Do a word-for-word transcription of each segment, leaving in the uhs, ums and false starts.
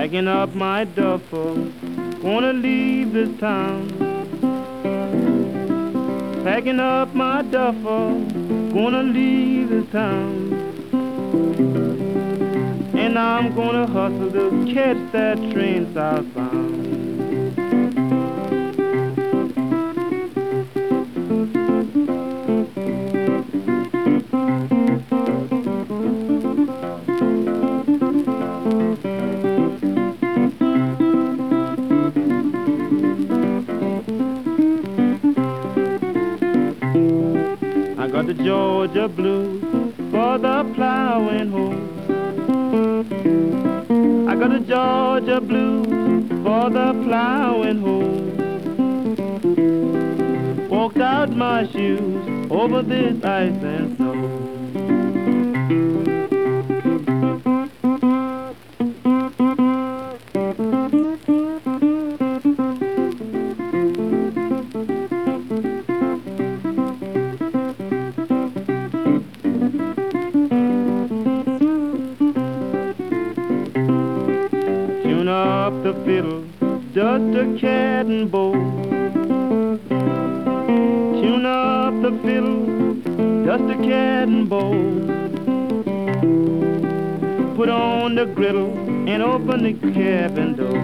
packing up my duffel, gonna leave this town. Packing up my duffel, gonna leave this town. And I'm gonna hustle to catch that train southbound. I got the Georgia blues for the plowing hoe. I got the Georgia blues for the plowing hoe. Walked out my shoes over this ice and snow. Tune up the fiddle, just a cat and bow. Tune up the fiddle, just a cat and bow. Put on the griddle and open the cabin door.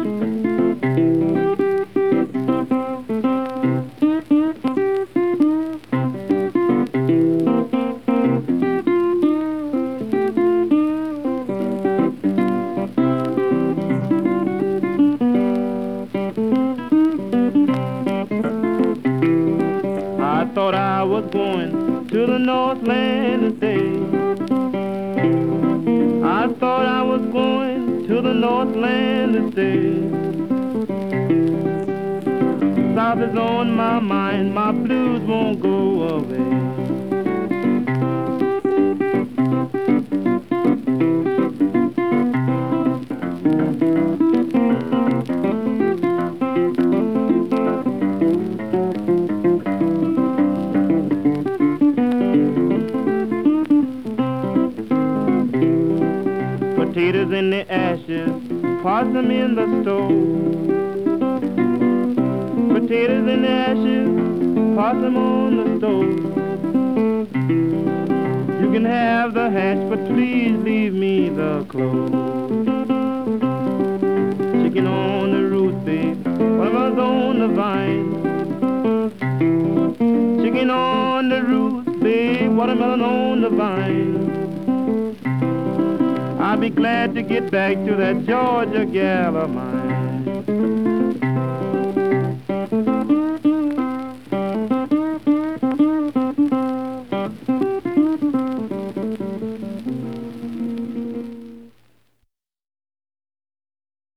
I thought I was going to the Northland today. I thought I was going to the Northland today. South is on my mind, my blues won't go away. Potatoes in the ashes, possum in the stove. Potatoes in the ashes, possum on the stove. You can have the hash, but please leave me the clothes. Chicken on the roof, babe, watermelons on the vine. Chicken on the roof, babe, watermelon on the vine. I'll be glad to get back to that Georgia gal of mine.